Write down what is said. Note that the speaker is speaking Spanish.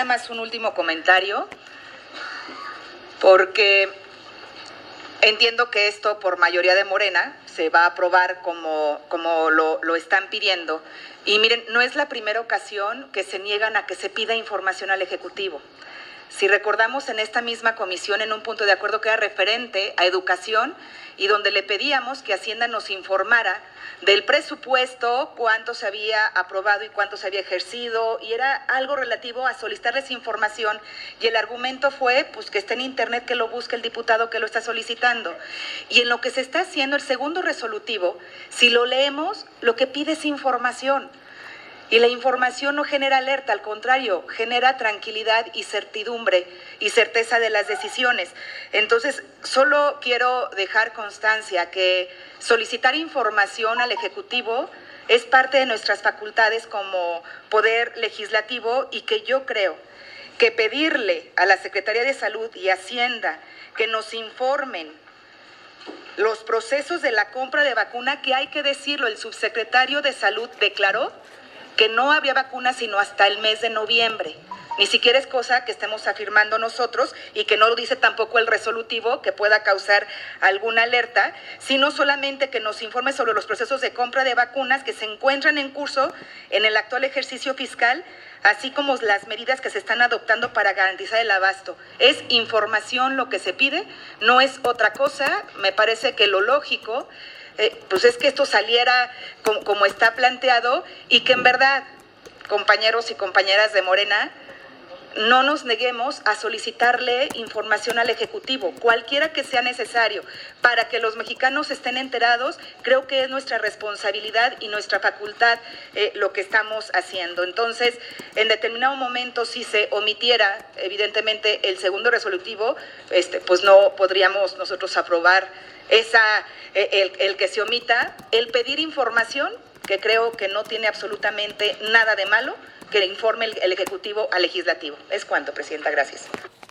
nada más un último comentario, porque entiendo que esto por mayoría de Morena se va a aprobar como lo están pidiendo. Y miren, no es la primera ocasión que se niegan a que se pida información al Ejecutivo. Si recordamos en esta misma comisión, en un punto de acuerdo que era referente a educación y donde le pedíamos que Hacienda nos informara del presupuesto, cuánto se había aprobado y cuánto se había ejercido, y era algo relativo a solicitarles información, y el argumento fue pues que está en internet, que lo busque el diputado que lo está solicitando. Y en lo que se está haciendo el segundo resolutivo, si lo leemos, lo que pide es información. Y la información no genera alerta, al contrario, genera tranquilidad y certidumbre y certeza de las decisiones. Entonces, solo quiero dejar constancia que solicitar información al Ejecutivo es parte de nuestras facultades como poder legislativo, y que yo creo que pedirle a la Secretaría de Salud y Hacienda que nos informen los procesos de la compra de vacuna, que hay que decirlo, el subsecretario de Salud declaró que no había vacuna sino hasta el mes de noviembre. Ni siquiera es cosa que estemos afirmando nosotros, y que no lo dice tampoco el resolutivo que pueda causar alguna alerta, sino solamente que nos informe sobre los procesos de compra de vacunas que se encuentran en curso en el actual ejercicio fiscal, así como las medidas que se están adoptando para garantizar el abasto. Es información lo que se pide, no es otra cosa. Me parece que lo lógico pues es que esto saliera como está planteado, y que en verdad, compañeros y compañeras de Morena, no nos neguemos a solicitarle información al Ejecutivo, cualquiera que sea necesario, para que los mexicanos estén enterados. Creo que es nuestra responsabilidad y nuestra facultad lo que estamos haciendo. Entonces, en determinado momento, si se omitiera, evidentemente, el segundo resolutivo, pues no podríamos nosotros aprobar el que se omita, el pedir información, que creo que no tiene absolutamente nada de malo, que le informe el Ejecutivo al Legislativo. Es cuanto, Presidenta. Gracias.